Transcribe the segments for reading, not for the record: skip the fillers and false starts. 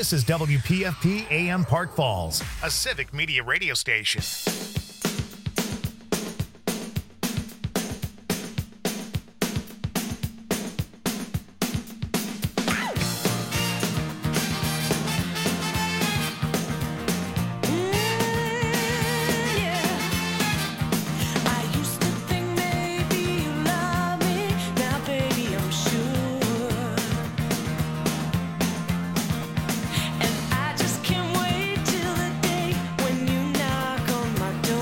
This is WPFP AM Park Falls, a civic media radio station. And I just can't wait till the day when you knock on my door.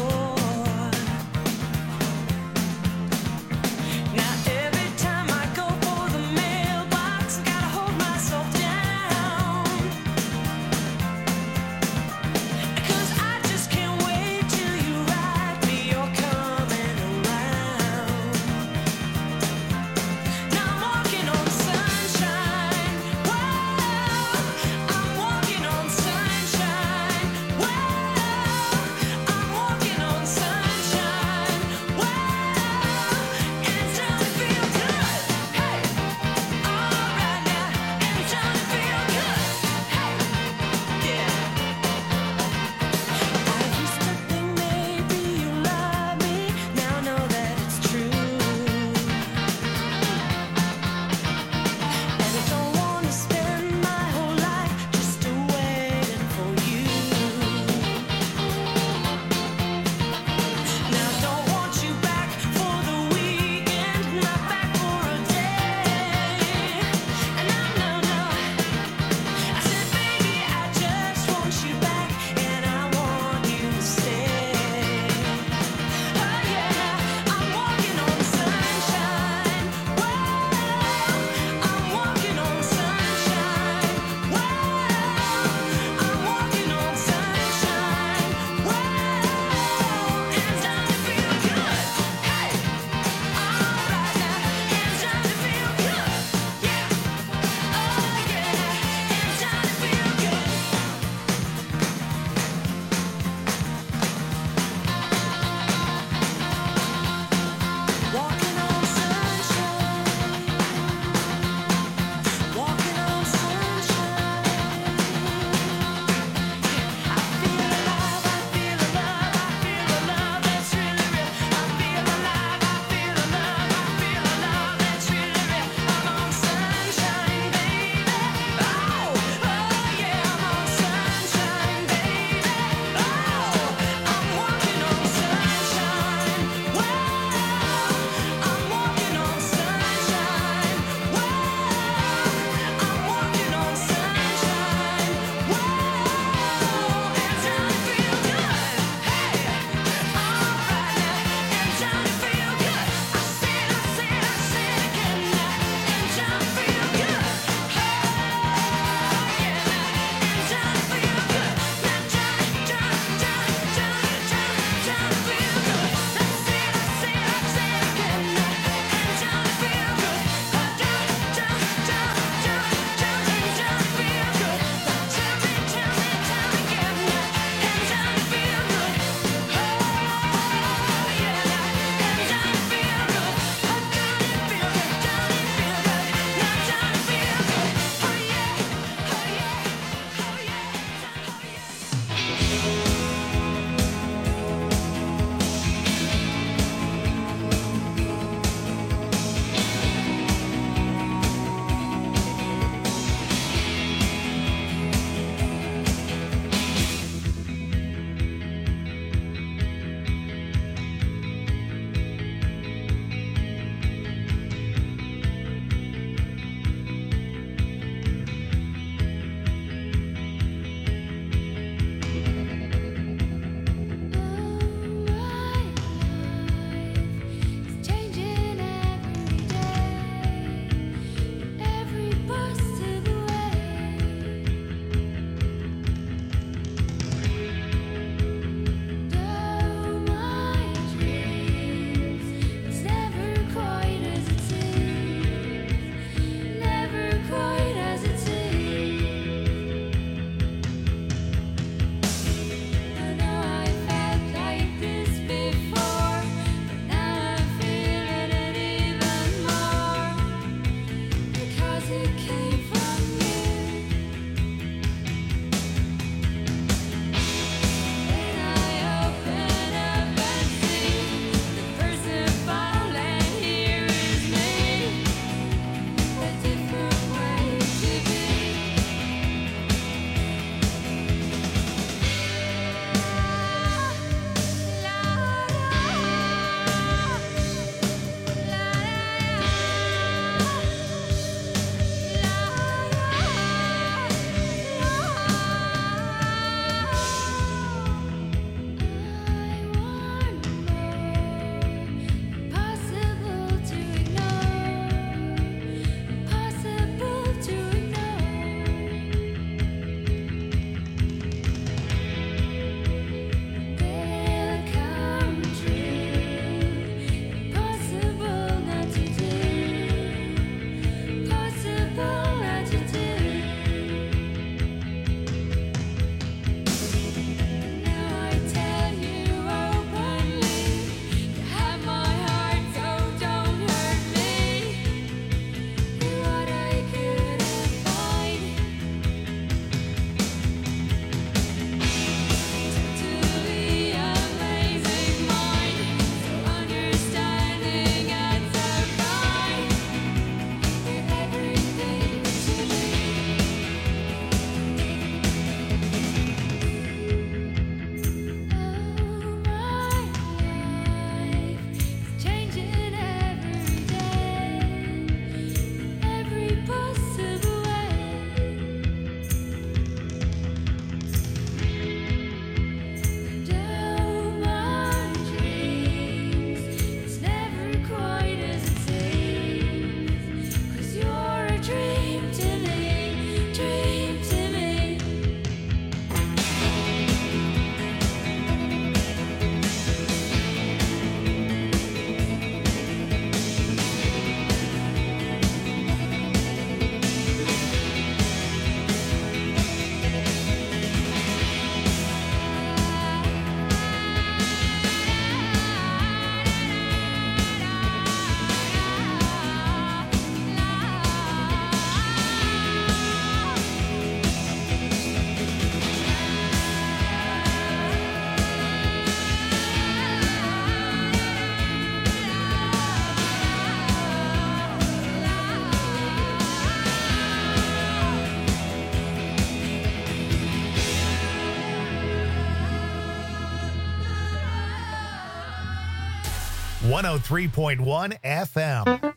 103.1 FM.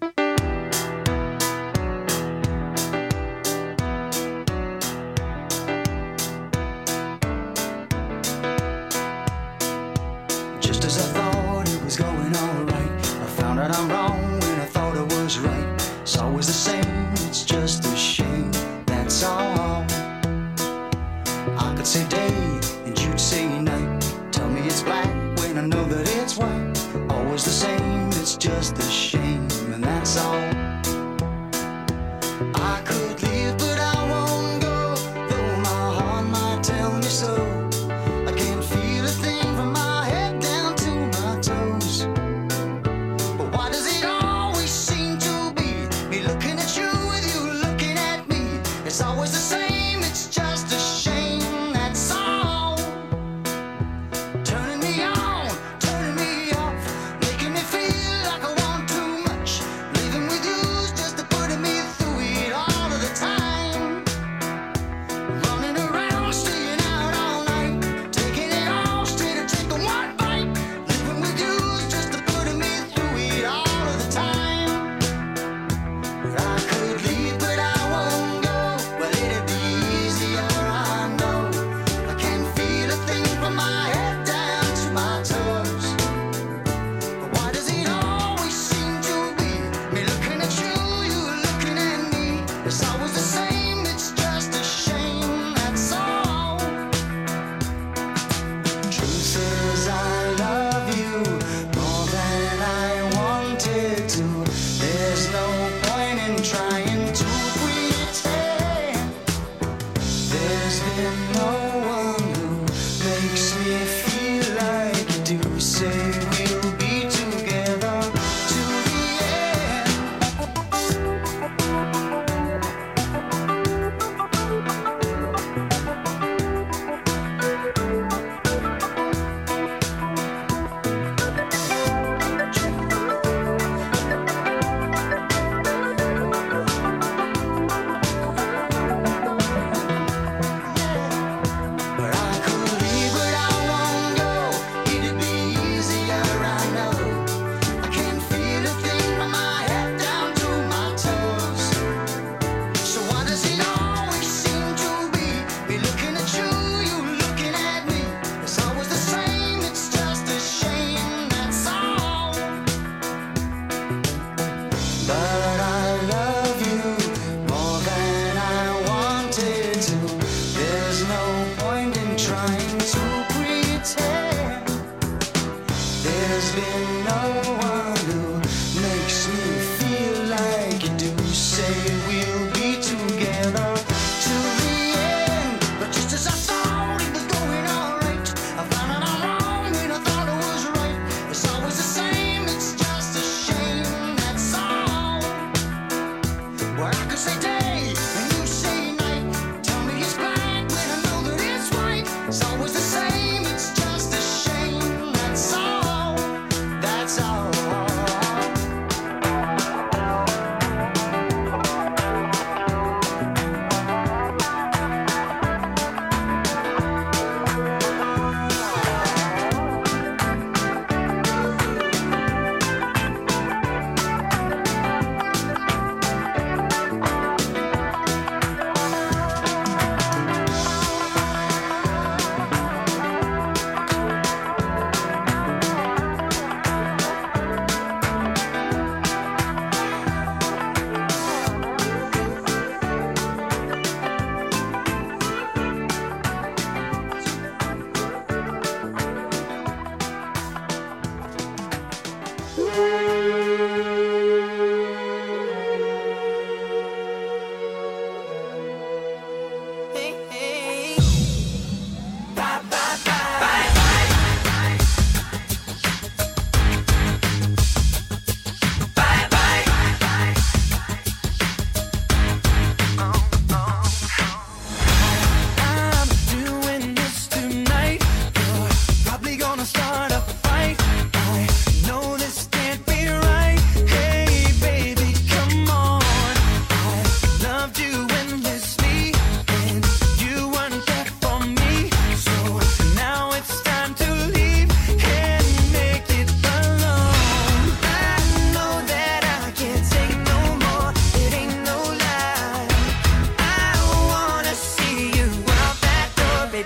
Just as I thought it was going all right, I found out I'm wrong when I thought I was right. It's always the same, it's just a shame, that's all. I could say day and you'd say night. Tell me it's black when I know that it's white. Always the same, it's just a shame, and that's all. I could leave but I won't go, though my heart might tell me so. I can't feel a thing from my head down to my toes. But why does it always seem to be me looking at you with you looking at me? It's always the same, it's just a shame, that's all. Turning me on, turning me off, making me feel like I want too much. Living with you's just putting me through it all of the time. Running around, staying out all night, taking it all straight and taking one bite. Living with you's just putting me through it all of the time. I could leave but I won't go. Well, it'd be easier, I know. I can't feel a thing from my head down to my toes. But why does it always seem to be me looking at you, you looking at me? It's always the same, it's just a shame, that's all. Truth is I love you more than I wanted to. There's no point in trying to pretend. There's been no one who makes me feel like you do. Say we'll be together to the end. But I could leave, but I won't go. It'd be easier,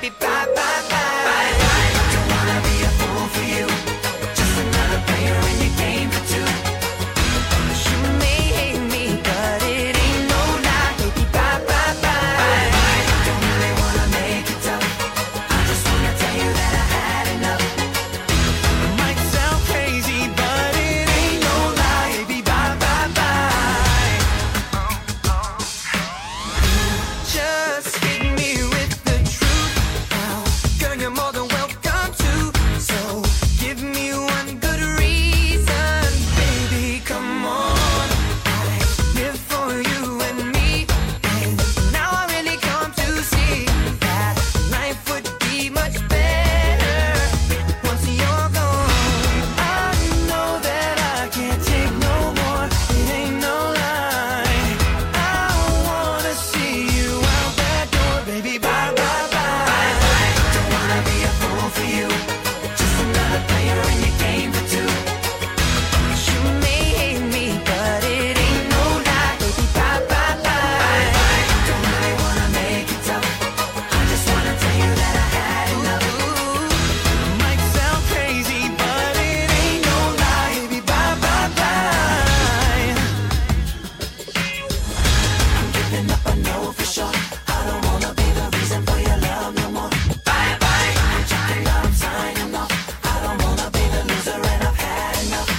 baby, bye, bye, bye. Don't wanna be a fool for you, just another player in your game for two. You may hate me, but it ain't no lie, baby, bye, bye, bye. Don't really wanna make it tough, I just wanna tell you that I had enough. It might sound crazy, but it ain't no lie, baby, bye, bye, bye. Just hit me with the truth now, girl, you're more than welcome to. So give me one good reason, baby, come on. I live for you and me, and now I really come to see that life would be much better once you're gone. I know that I can't take no more, it ain't no lie. I wanna see you out that door, baby, bye, bye, bye. Don't wanna be a fool for you, just another player in your game for two. You may hate me, but it ain't no lie, baby, bye, bye, bye. Don't really wanna make it tough, I just wanna tell you that I had enough. Might sound crazy, but it ain't no lie, baby, bye, bye, bye. I'm giving up, I know for sure. I don't wanna be the reason for your love no more. Bye, bye. I'm checking out, I'm signing off. I don't wanna be the loser, and I've had enough.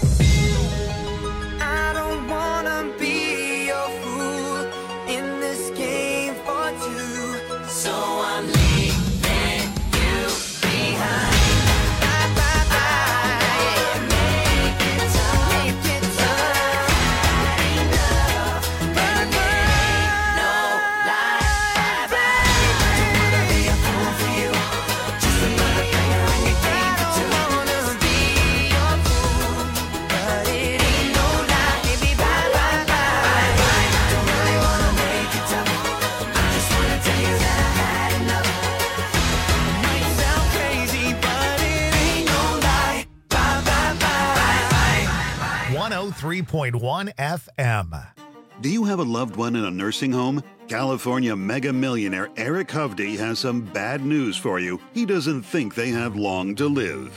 I don't wanna be your fool in this game for two. So I'm leaving you behind. Bye, bye, bye. Make it tough, make it tough. Enough, baby, ain't no lie. Bye, bye. Don't wanna be a fool for you, just another player in your game for two. I don't wanna be your fool, but it ain't no lie, baby, bye, bye, bye. Don't really wanna make it tough, I just wanna tell you that I had enough. Might sound crazy, but it ain't no lie, bye, bye, bye. 103.1 FM. Do you have a loved one in a nursing home? California mega millionaire Eric Hovde has some bad news for you. He doesn't think they have long to live.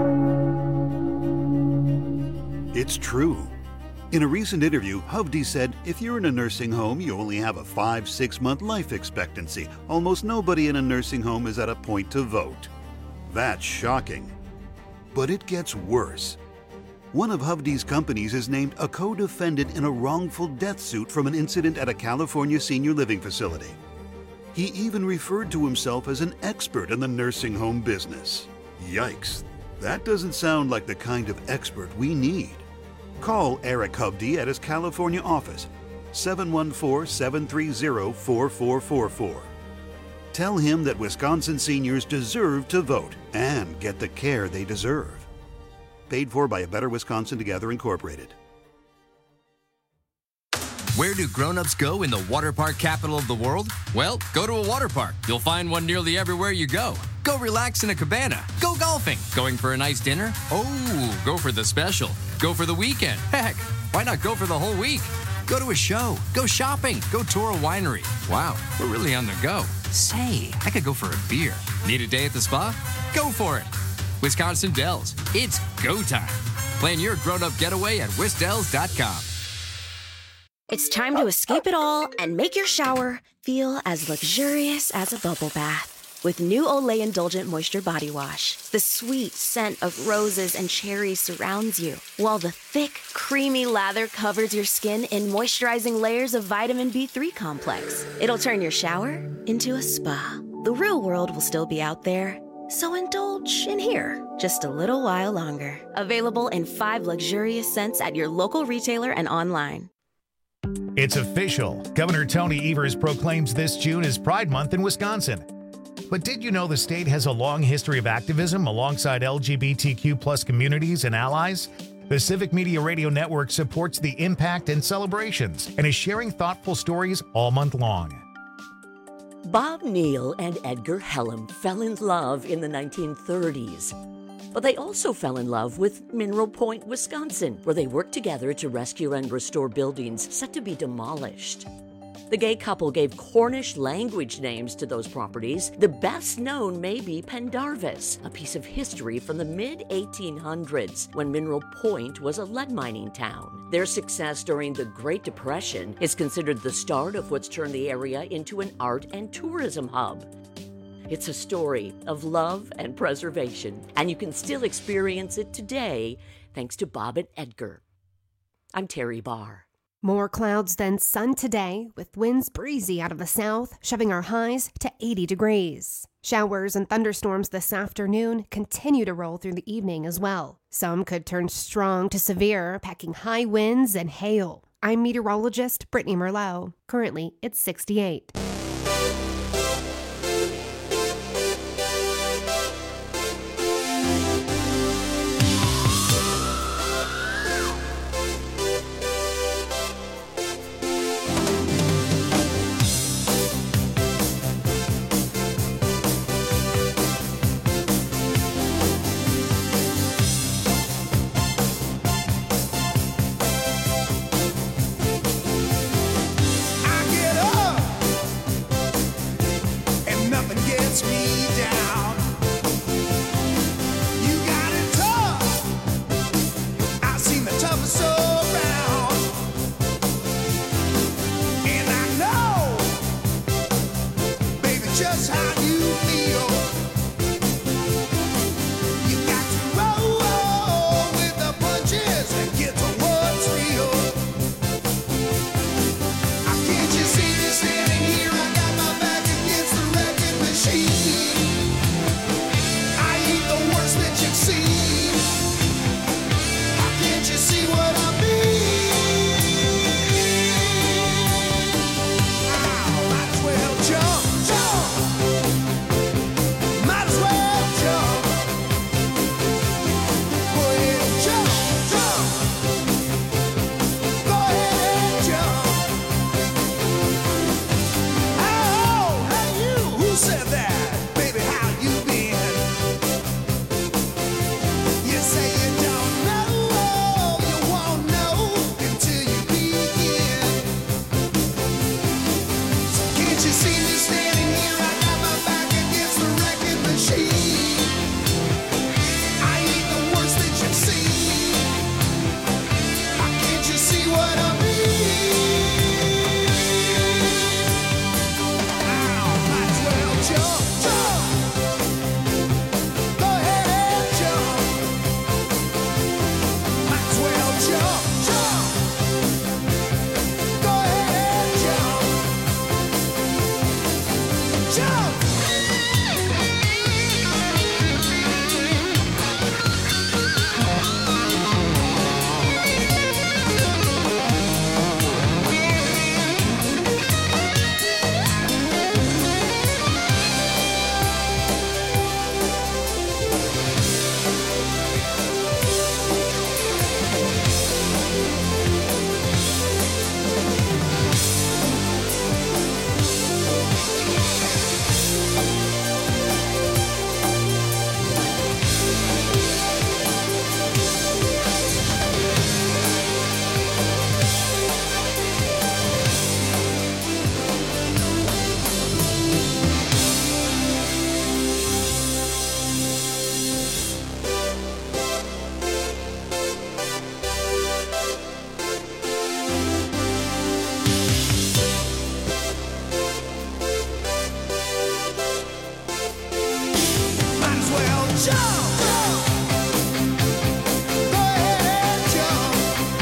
It's true. In a recent interview, Hovde said if you're in a nursing home, you only have a 5-6 month life expectancy. Almost nobody in a nursing home is at a point to vote. That's shocking. But it gets worse. One of Hovde's companies is named a co-defendant in a wrongful death suit from an incident at a California senior living facility. He even referred to himself as an expert in the nursing home business. Yikes, that doesn't sound like the kind of expert we need. Call Eric Hovde at his California office, 714-730-4444. Tell him that Wisconsin seniors deserve to vote and get the care they deserve. Paid for by A Better Wisconsin Together Incorporated. Where do grown-ups go in the water park capital of the world? Well, go to a water park. You'll find one nearly everywhere you go. Go relax in a cabana. Go golfing. Going for a nice dinner? Oh, go for the special. Go for the weekend. Heck, why not go for the whole week? Go to a show. Go shopping. Go tour a winery. Wow, we're really on the go. Say, I could go for a beer. Need a day at the spa? Go for it. Wisconsin Dells. It's go time. Plan your grown-up getaway at wisdells.com. It's time to escape it all and make your shower feel as luxurious as a bubble bath. With new Olay Indulgent Moisture Body Wash, the sweet scent of roses and cherries surrounds you, while the thick, creamy lather covers your skin in moisturizing layers of vitamin B3 complex. It'll turn your shower into a spa. The real world will still be out there, so indulge in here just a little while longer. Available in 5 luxurious scents at your local retailer and online. It's official. Governor Tony Evers proclaims this June as Pride Month in Wisconsin. But did you know the state has a long history of activism alongside LGBTQ+ communities and allies? The Civic Media Radio Network supports the impact and celebrations and is sharing thoughtful stories all month long. Bob Neal and Edgar Hellam fell in love in the 1930s. But they also fell in love with Mineral Point, Wisconsin, where they worked together to rescue and restore buildings set to be demolished. The gay couple gave Cornish language names to those properties. The best known may be Pendarvis, a piece of history from the mid-1800s when Mineral Point was a lead mining town. Their success during the Great Depression is considered the start of what's turned the area into an art and tourism hub. It's a story of love and preservation, and you can still experience it today thanks to Bob and Edgar. I'm Terry Barr. More clouds than sun today, with winds breezy out of the south, shoving our highs to 80 degrees. Showers and thunderstorms this afternoon continue to roll through the evening as well. Some could turn strong to severe, packing high winds and hail. I'm meteorologist Brittany Merlot. Currently, it's 68. Just how you feel. You got to roll with the punches and get to what's real. Can't you see me standing here? I got my back against the wrecking machine. I ain't the worst that you've seen. Can't you see what I mean? Might as well jump. Might as well jump. Go ahead and jump. Go ahead and jump. Oh, hey you, who said that? Baby, how you been? You say you don't know, you won't know until you begin. So can't you see me standing here? I got my back against the wrecking machine. I ain't the worst that you've seen. Can't you see what I mean? Might as well jump. Go ahead and jump. Might as well jump. Go ahead and jump. Jump. Might as well jump. Go ahead and jump.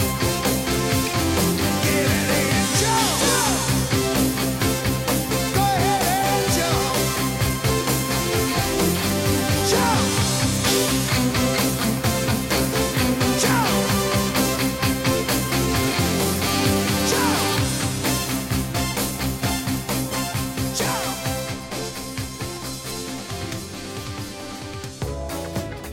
Get it and jump. Go ahead and jump. Jump. Jump. Jump. Jump.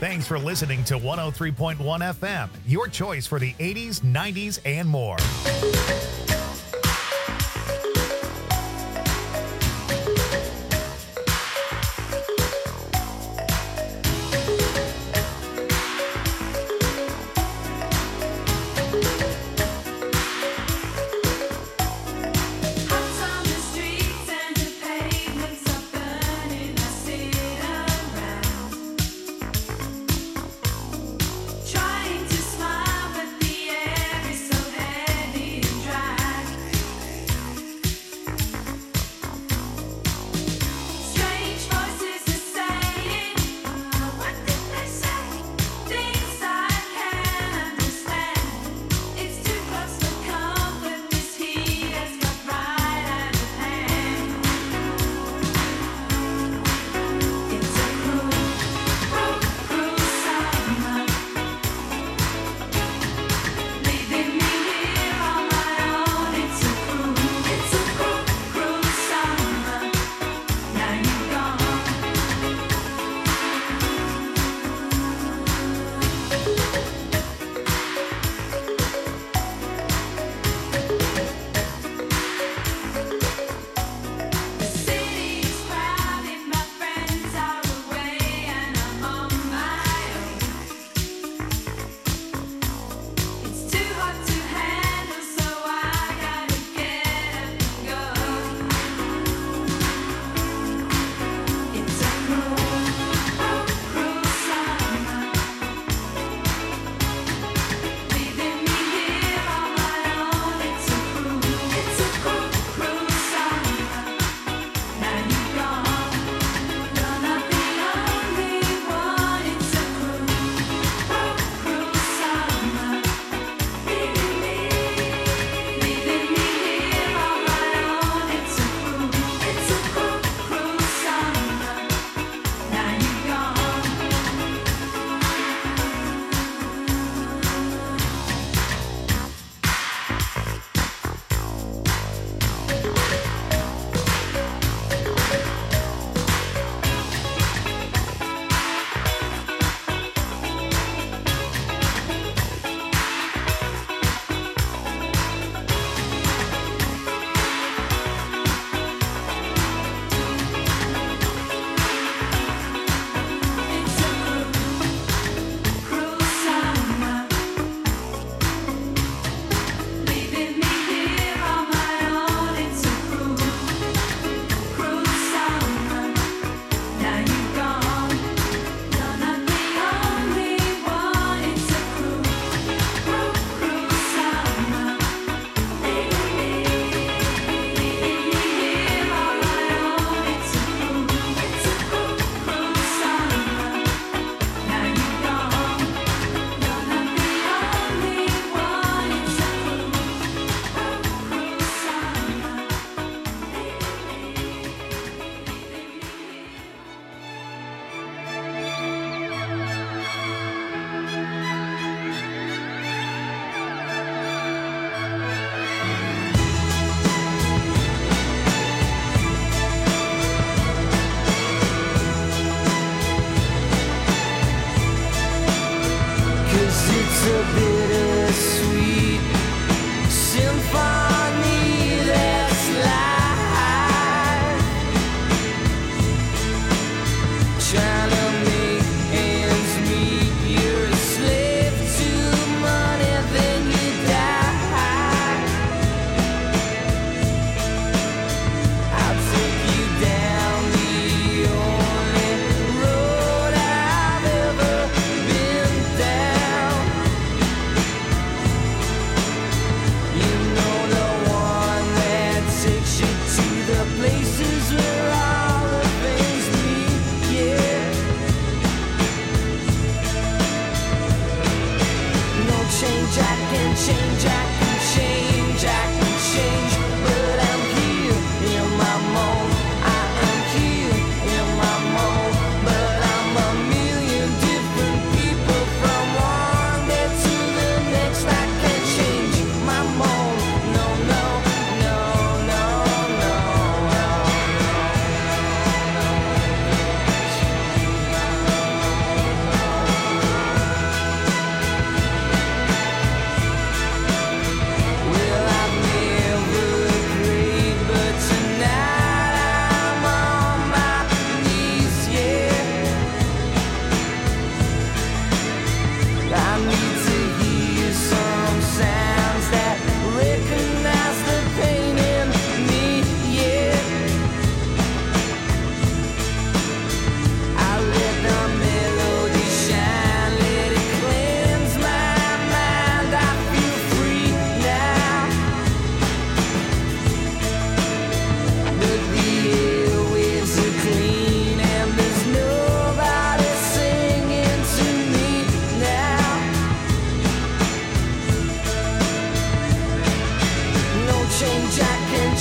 Thanks for listening to 103.1 FM, your choice for the 80s, 90s, and more. Trying to smile, but the air is so heavy and dry.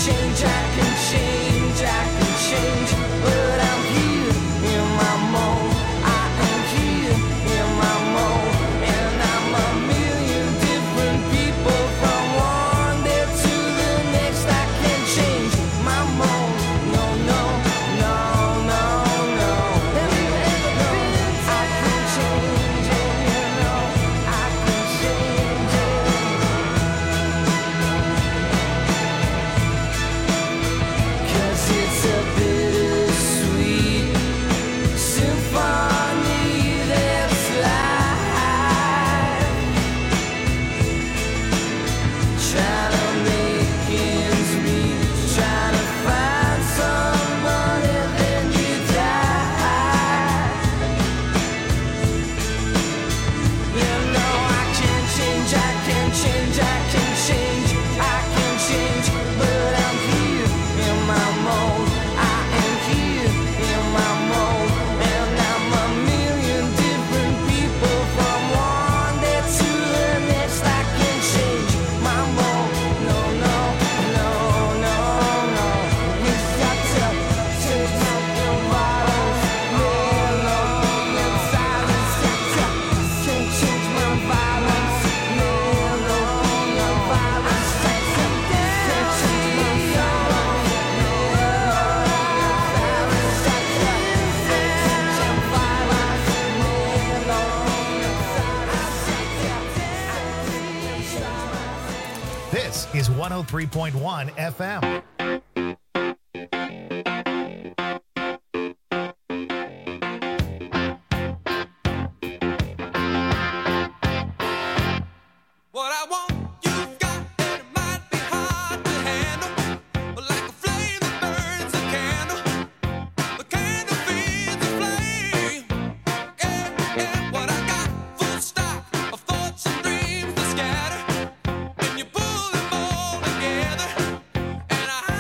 This is 103.1 FM. And I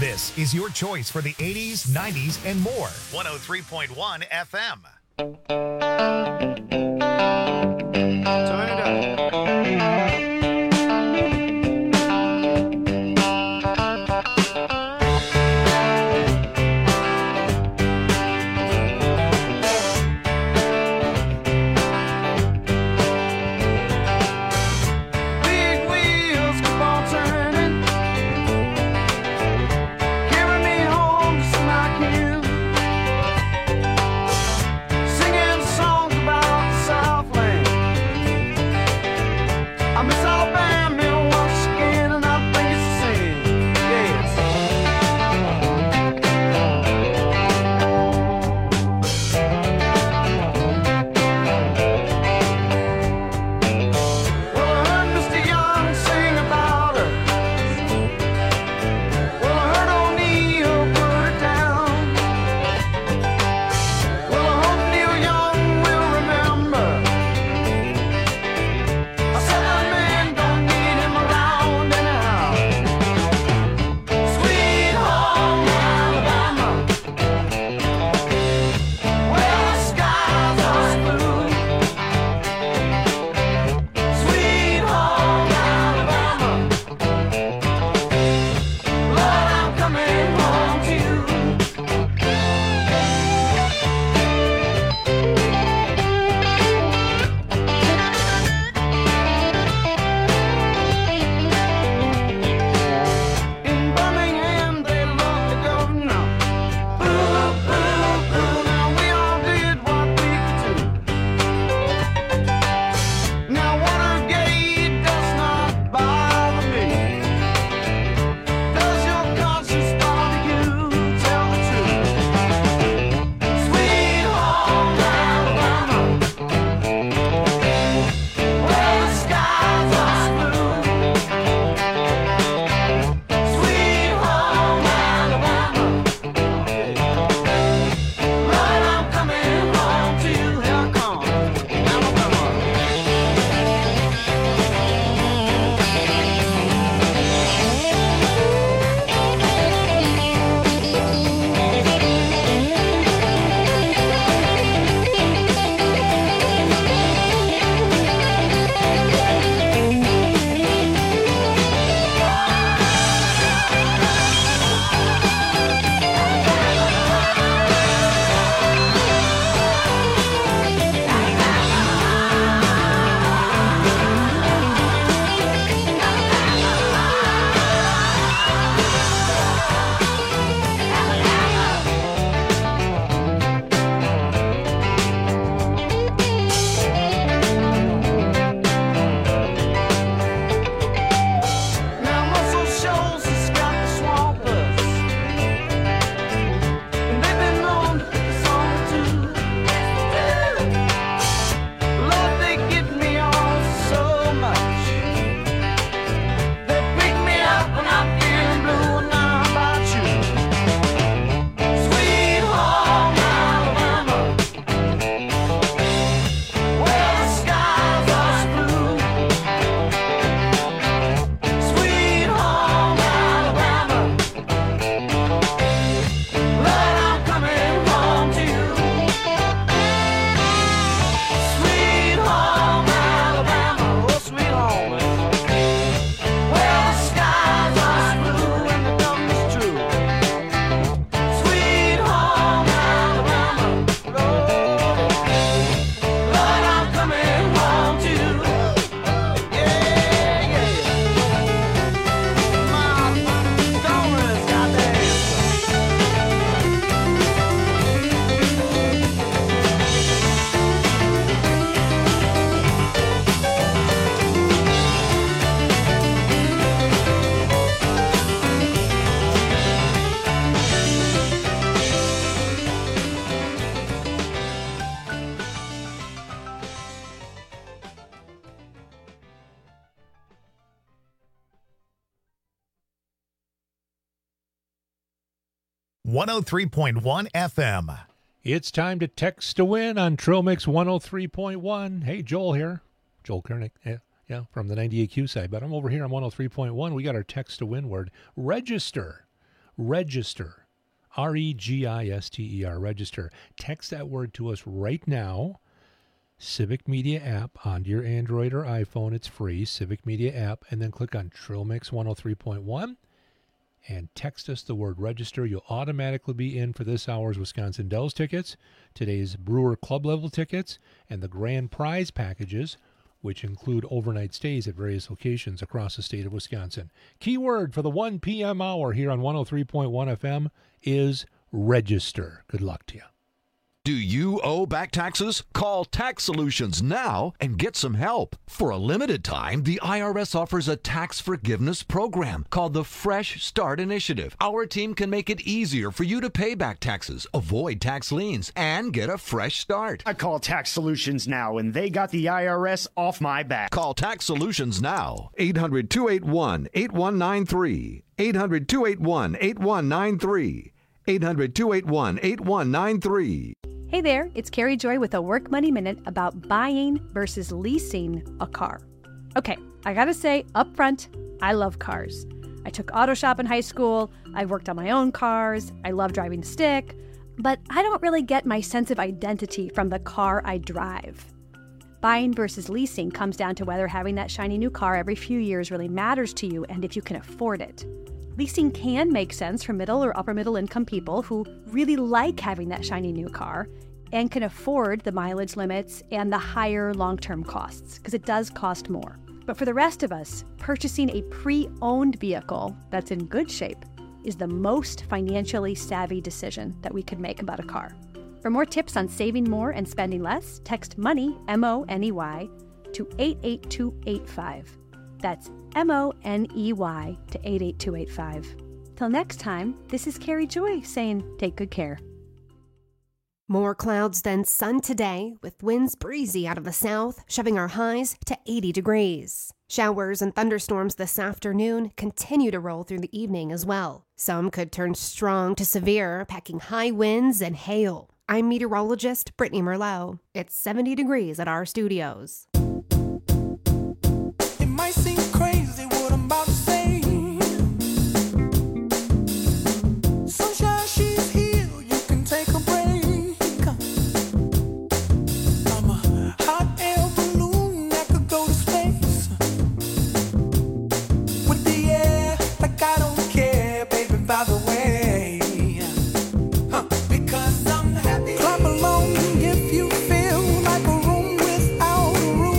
This is your choice for the 80s, 90s, and more. 103.1 FM. Turn it up. .1 FM. It's time to text to win on Trail Mix 103.1. Hey, Joel here. Joel Kernick, yeah, from the 98Q side. But I'm over here on 103.1. We got our text to win word. Register. register. REGISTER, register. Text that word to us right now. Civic Media app onto your Android or iPhone. It's free, Civic Media app. And then click on Trill Mix 103.1 and text us the word register. You'll automatically be in for this hour's Wisconsin Dells tickets, today's Brewer Club level tickets, and the grand prize packages, which include overnight stays at various locations across the state of Wisconsin. Keyword for the 1 p.m. hour here on 103.1 FM is register. Good luck to you. Do you owe back taxes? Call Tax Solutions now and get some help. For a limited time, the IRS offers a tax forgiveness program called the Fresh Start Initiative. Our team can make it easier for you to pay back taxes, avoid tax liens, and get a fresh start. I call Tax Solutions now, and they got the IRS off my back. Call Tax Solutions now. 800-281-8193. 800-281-8193. 800-281-8193. Hey there, it's Carrie Joy with a Work Money Minute about buying versus leasing a car. Okay, I gotta say up front, I love cars. I took auto shop in high school, I worked on my own cars, I love driving stick, but I don't really get my sense of identity from the car I drive. Buying versus leasing comes down to whether having that shiny new car every few years really matters to you and if you can afford it. Leasing can make sense for middle or upper middle income people who really like having that shiny new car and can afford the mileage limits and the higher long-term costs, because it does cost more. But for the rest of us, purchasing a pre-owned vehicle that's in good shape is the most financially savvy decision that we could make about a car. For more tips on saving more and spending less, text MONEY, M-O-N-E-Y, to 88285. That's MONEY to 88285. Till next time, this is Carrie Joy saying take good care. More clouds than sun today, with winds breezy out of the south, shoving our highs to 80 degrees. Showers and thunderstorms this afternoon continue to roll through the evening as well. Some could turn strong to severe, packing high winds and hail. I'm meteorologist Brittany Merlot. It's 70 degrees at our studios. It might seem crazy what I'm about to say. Sunshine, she's here, you can take a break. I'm a hot air balloon that could go to space. With the air, like I don't care, baby, by the way. Because I'm happy. Clap along if you feel like a room without a roof.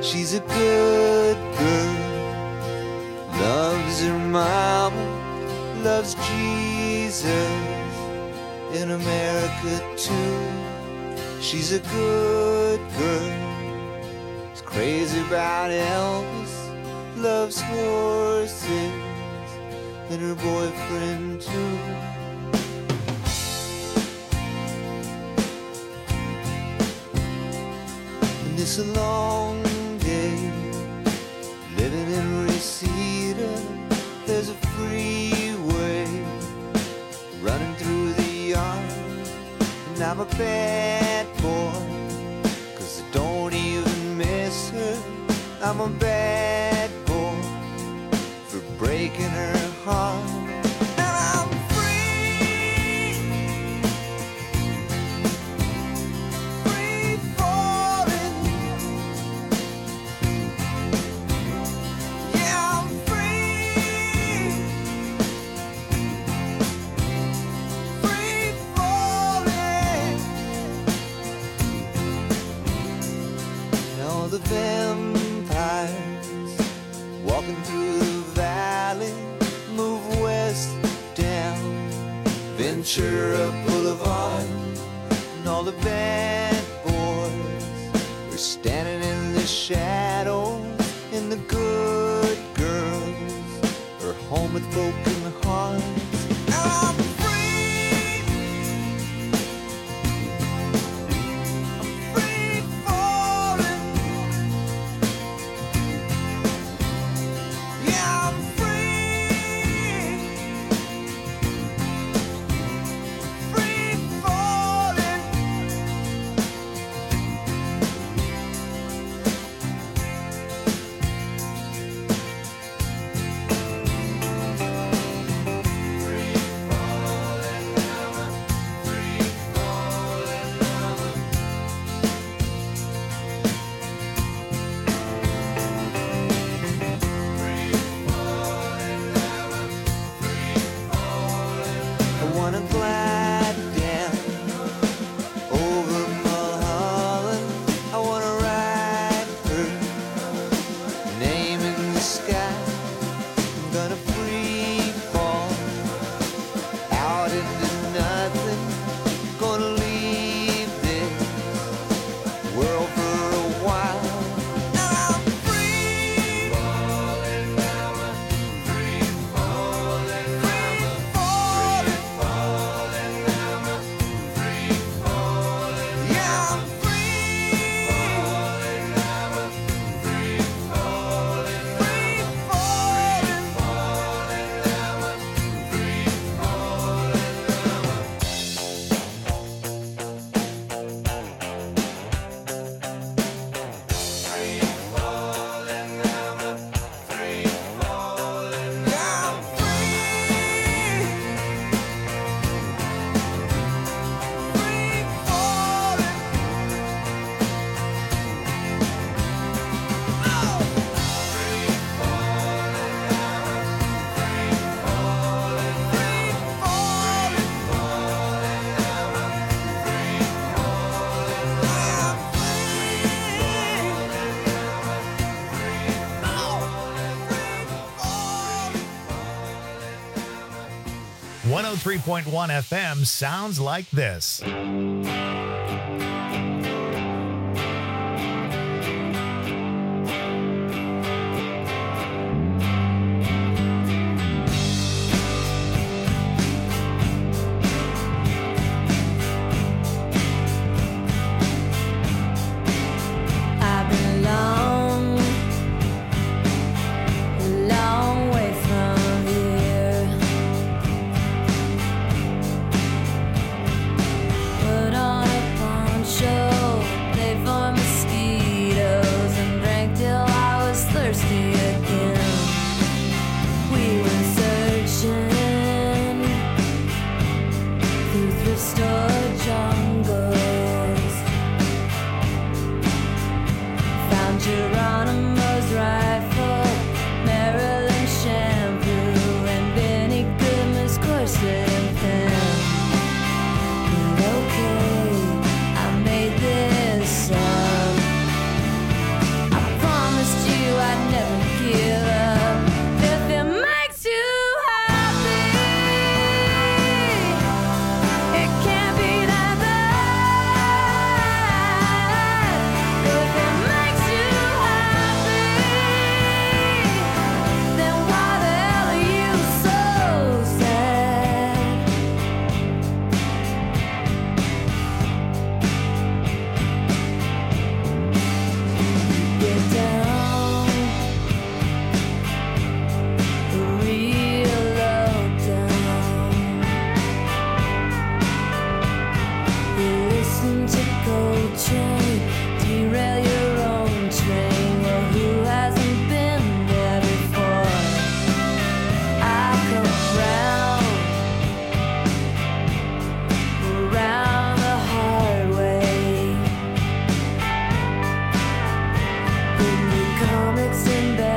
She's a good girl, loves her mama, loves Jesus in America too. She's a good girl, is crazy about Elvis, loves horses and her boyfriend too. And it's a long day living in Reseda. There's a freeway running through the yard, and I'm a bad boy, 'cause I don't even miss her. I'm a bad boy for breaking her heart. And I'm free, free falling. Yeah, I'm free, free falling. And all the vampires walking through the valley move west down Ventura Boulevard, and all the bad boys are standing in the shadows, and the good girls are home with broken hearts. And I'm free, I'm free falling. Yeah, I'm free, free falling. I wanna glide down over Mulholland. I wanna write her name in the sky. I'm gonna free fall out into nothing. Gonna leave this world for a while. And I'm free, falling, free falling, free falling. Yeah, I'm free, free falling, free falling. Yeah, I'm free, free falling. Free 103.1 FM sounds like this. I've been long, long way from here, but all mixed in bed.